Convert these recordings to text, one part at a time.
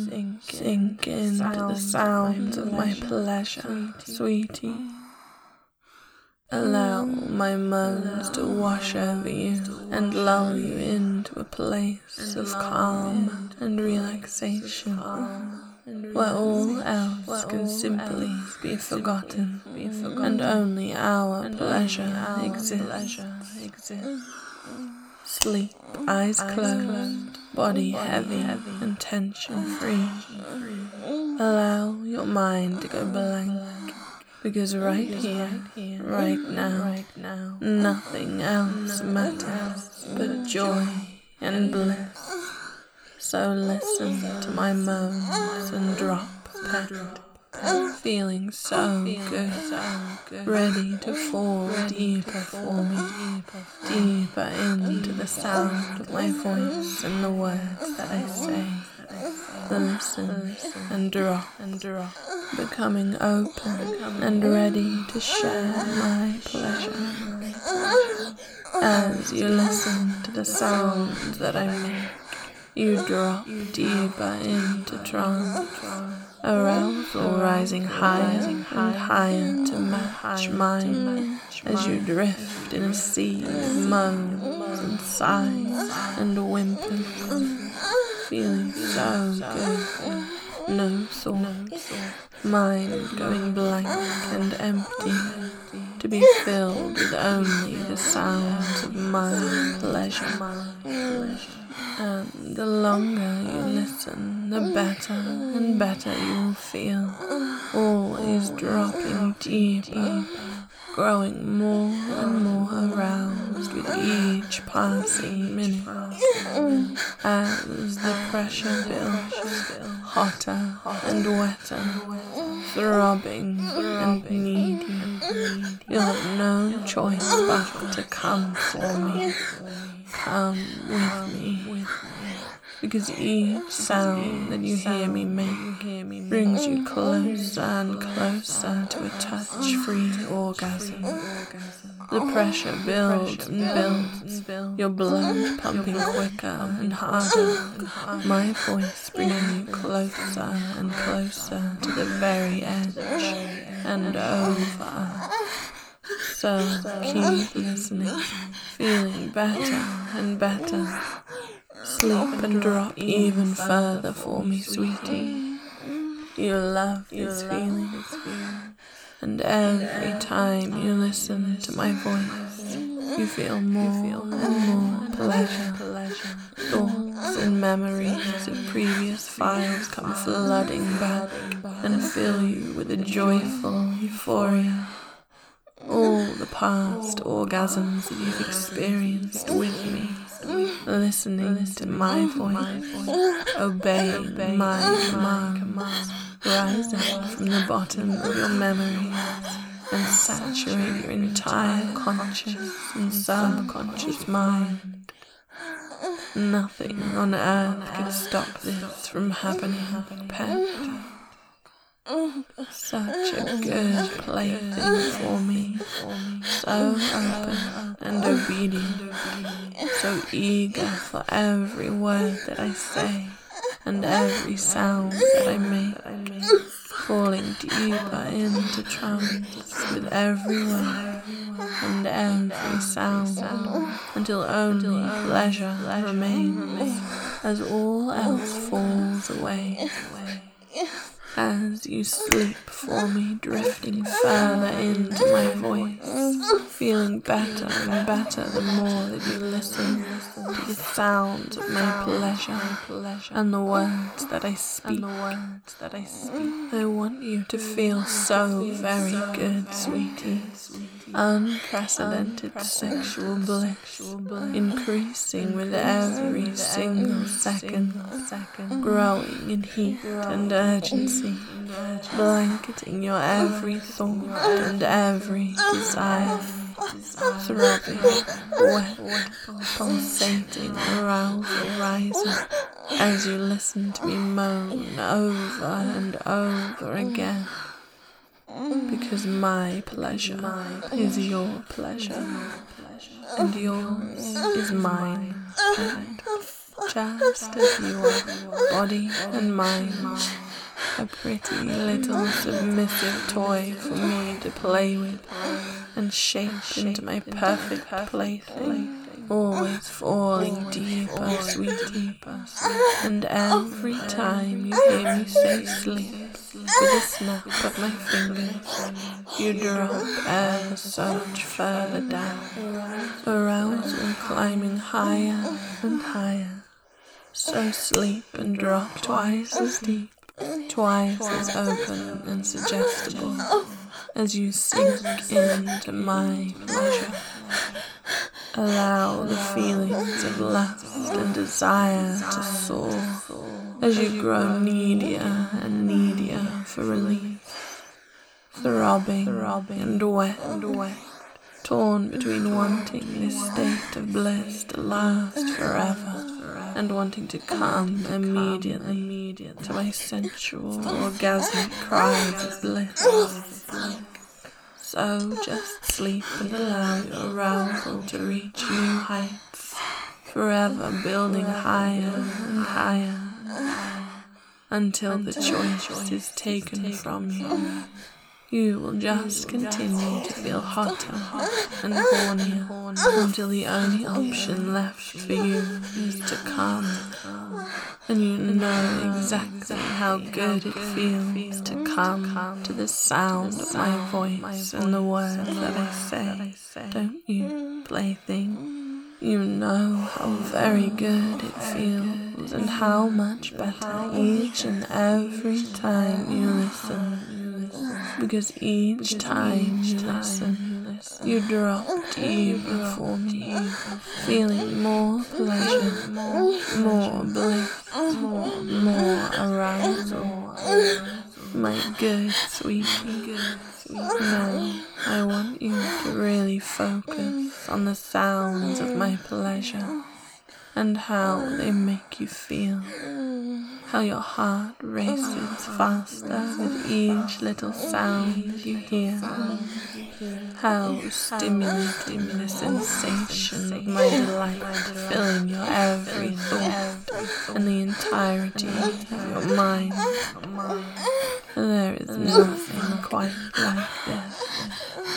sink into the sounds of my pleasure, sweetie. Allow my moans to wash over you and lull you into a place of calm and relaxation, where all else can simply be forgotten and only our pleasure exists. Sleep, eyes closed, body heavy and tension-free. Allow your mind to go blank, because right here, right now, nothing else matters but joy and bliss. So listen to my moans and drop pet, feeling so good, ready to fall deeper for me, deeper into the sound of my voice and the words that I say. Listen and drop, becoming open and ready to share my pleasure. As you listen to the sounds that I make, you drop deeper into trance, arousal rising higher and higher to match mine, as you drift in a sea of moans and sighs and whimpers, feeling so good. No thoughts, mind going blank and empty, to be filled with only the sounds of my pleasure. And the longer you listen, the better and better you'll feel, always dropping deeper, growing more and more aroused with each passing minute, as the pressure builds, hotter and wetter, throbbing and needy. You'll have no choice but to come for me, come with me, because each sound that you hear me make brings you closer and closer to a touch-free orgasm. The pressure builds and builds, your blood pumping quicker and harder, my voice bringing you closer and closer to the very edge and over. So keep listening, feeling better and better. Sleep and drop even further for me, sweetie. You love this feeling, and every time you listen to my voice, you feel more and more pleasure. Thoughts and memories of previous files come flooding back and fill you with a joyful euphoria. All the past orgasms that you've experienced with me, listening to my voice, obeying my commands, rising from the bottom of your memories and saturate your entire conscious and subconscious mind. Nothing on earth can stop this from happening, pet. Such a good plaything for me, so open and obedient, so eager for every word that I say and every sound that I make, falling deeper into trance with every word and every sound, until only pleasure remains as all else falls away. As you sleep for me, drifting further into my voice, feeling better and better the more that you listen to the sounds of my pleasure and the words that I speak. I want you to feel so very good, sweetie. Unprecedented sexual bliss, increasing with every single second, growing in heat and urgency, blanketing your every thought and every desire, throbbing, wet, pulsating, arousal rising, as you listen to me moan over and over again. Because my pleasure is your pleasure, and yours is mine. just as you are, body and mind. A pretty little submissive toy for me to play with and shape into my perfect plaything. Always falling deeper, sweetie, and every time you hear me say sleep, with a snap of my fingers, you drop ever so much further down, arousal climbing higher and higher. So sleep and drop twice as deep, twice as open and suggestible, as you sink into my pleasure. Allow the feelings of lust and desire to soar as you grow needier and needier for relief, throbbing and wet, torn between wanting this state of bliss to last forever and wanting to come immediately to my sensual, orgasmic cries of bliss. So just sleep and allow your arousal to reach new heights, forever building higher and higher, until the choice is taken from you. You will just continue to feel hotter and hornier until the only option left for you is to come. And you know exactly how good it feels to come to the sound of my voice and the words that I say, don't you, plaything? You know how very good it feels and how much better each and every time you listen. Because each time you listen, you drop deeper for me, feeling more pleasure, more bliss, more arousal. My good sweetie, now I want you to really focus on the sounds of my pleasure and how they make you feel. How your heart races faster with each little sound you hear. How stimulating the sensation of my delight filling your every thought and the entirety of your mind. There is nothing quite like this.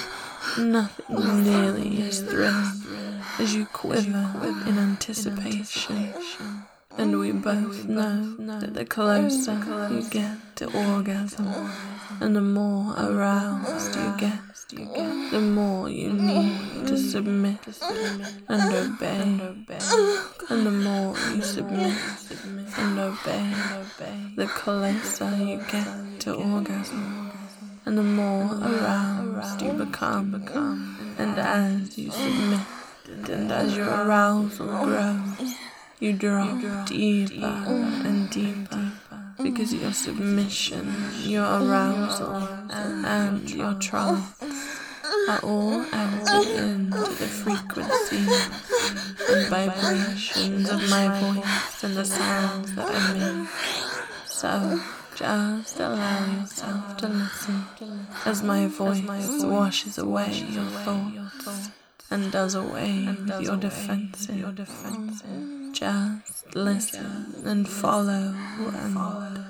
Nothing nearly as thrilling as you quiver in anticipation. And we both know that the closer you get to orgasm, and the more aroused you get, the more you need to submit and obey. And the more you submit and obey, the closer you get to orgasm, and the more aroused you become. And as you submit and as your arousal grows, you drop deeper and deeper, because your submission, your arousal, and your trance are all entered into the frequencies and vibrations of my voice and the sounds that I make. So just allow yourself to listen as my voice washes away your thoughts and does away with your defenses. Just listen and follow and